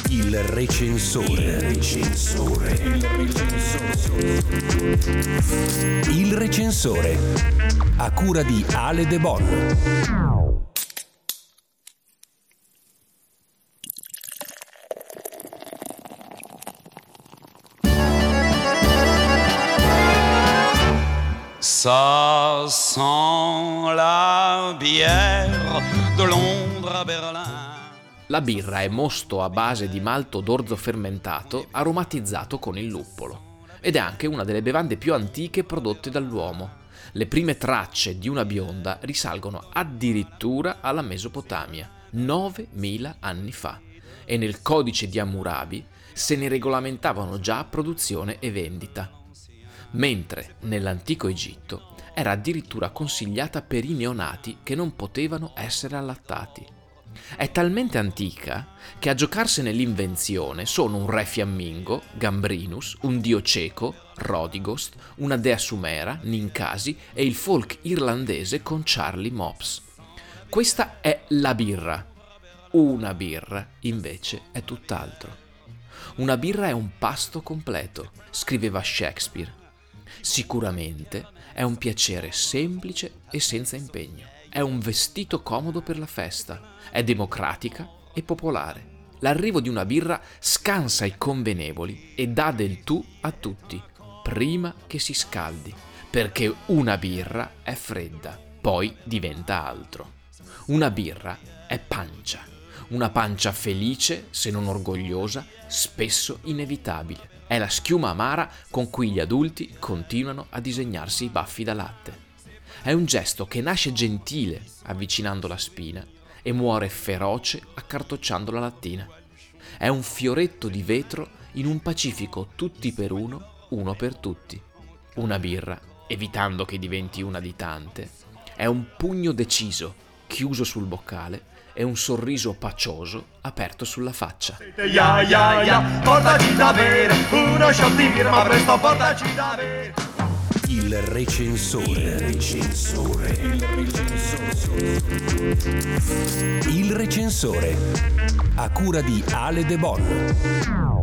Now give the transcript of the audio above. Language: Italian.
Il recensore. Il recensore. A cura di Ale De Bon. Ça sent la bière de Londres à Berlin. La birra è mosto a base di malto d'orzo fermentato aromatizzato con il luppolo ed è anche una delle bevande più antiche prodotte dall'uomo. Le prime tracce di una bionda risalgono addirittura alla Mesopotamia, 9000 anni fa, e nel codice di Hammurabi se ne regolamentavano già produzione e vendita, mentre nell'antico Egitto era addirittura consigliata per i neonati che non potevano essere allattati. È talmente antica che a giocarsene l'invenzione sono un re fiammingo, Gambrinus, un dio cieco, Rodigost, una dea sumera, Ninkasi, e il folk irlandese con Charlie Mops. Questa è la birra. Una birra, invece, è tutt'altro. Una birra è un pasto completo, scriveva Shakespeare. Sicuramente è un piacere semplice e senza impegno. È un vestito comodo per la festa, è democratica e popolare. L'arrivo di una birra scansa i convenevoli e dà del tu a tutti, prima che si scaldi, perché una birra è fredda, poi diventa altro. Una birra è pancia, una pancia felice, se non orgogliosa, spesso inevitabile. È la schiuma amara con cui gli adulti continuano a disegnarsi i baffi da latte. È un gesto che nasce gentile avvicinando la spina e muore feroce accartocciando la lattina. È un fioretto di vetro in un pacifico tutti per uno, uno per tutti. Una birra, evitando che diventi una di tante, è un pugno deciso, chiuso sul boccale, e un sorriso pacioso aperto sulla faccia. Portaci da bere, uno shot di birra, ma presto portaci da bere. Il recensore. Il recensore. A cura di Ale De Bon.